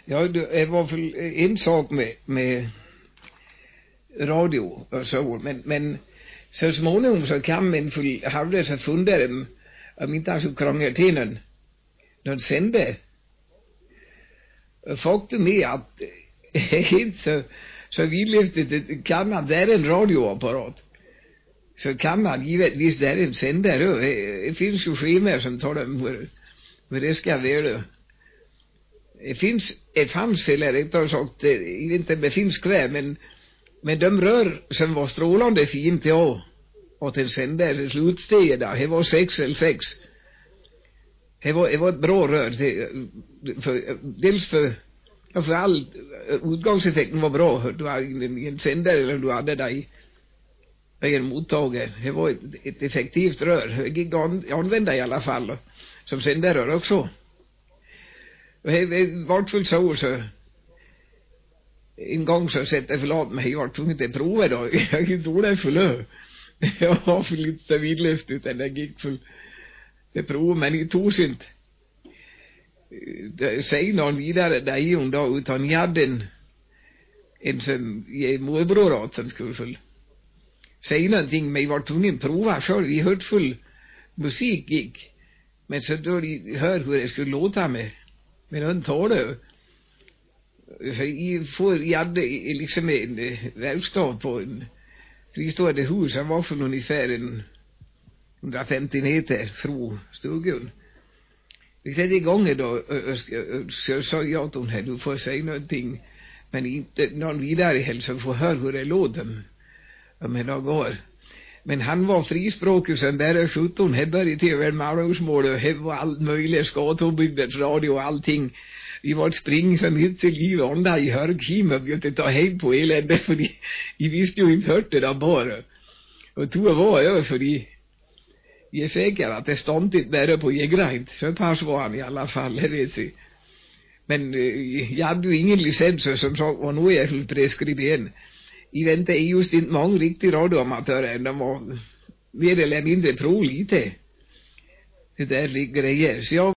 Ja, det var väl en sak med radio och så, men så småningom så kan man hade så funderat om inte alltså krångla till någon sände. Faktum är att inte så vidlyftigt kan man där en radioapparat. Så kan man givetvis där en sändare. Det finns ju schemer som talar om hur det ska vara. Det fanns eller rättare sagt, jag vet inte om det finns kvar, men de rör som var strålande fint och den sändare slutsteget där, det var 6 eller 6. Det var ett bra rör. Dels för all utgångseffekten var bra. Du hade en sändare eller du hade där i en mottagare. Det var ett effektivt rör. Det gick att använda i alla fall. Som sändare också. Och det var väl så en gång så sett jag förlåt mig. Jag var tvungen att prova då. Jag tror det förlöp. Jag var för lite vidlöft utan det gick för det prov, men i tog inte. Säg någon vidare där i hon då, utan jag hade en som jag morbror åt som skulle full. Säg någonting, men jag var tvungen att prova själv. Vi hörde full musik gick. Men så då de hör hur det skulle låta med någon talare. Så jag hade liksom en verkstad på en fristående hus. Han var för ungefär 150 meter från stugan. Vi tredje gången då så sa jag att hon här, du får säga någonting, men inte någon vidare hälsa får höra hur det låter om en dag går. Men han var frispråkig som bara 17, he började till över marosmål och he var allt möjligt, skatobyggnads radio och allting. Vi var ett spring som hit till liv och onda i Hörgkim och vi inte ta hem på elände för de visste ju inte hört det där bara. Och tror var jag för jag är säker att det stod inte där på Jägreint. Så pass var han i alla fall, det vet jag. Men jag hade ju ingen licens som sagt, och nu är jag fullt preskriben. Jag vet inte, just inte många riktigt radioamatörer. De var mer eller mindre pro lite. Det där grejer. Så jag